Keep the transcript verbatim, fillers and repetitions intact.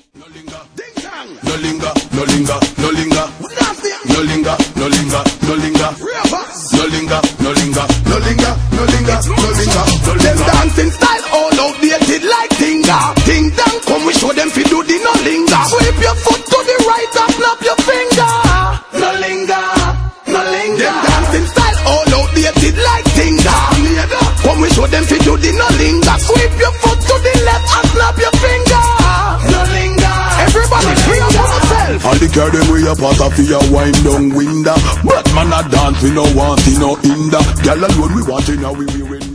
No linger, ding dong. No linger, no linger, no linger. No linger, no linger, no linger. No linger, no linger, no linger, no linger, no linger. Them dancing style all outdated like tinga. Ding dong, come we show them fi do the no linger. Sweep your foot to the right and snap your finger. No linger, no linger. Them dancing style all outdated like tinga. Come we show them fi do the no linger. Sweep your foot to the left and snap your finger. No linger. Everybody free up on yourself. All the car them way up out of your wind down window. But man a dance we no want in no hinder. Girl alone we want in now we we win.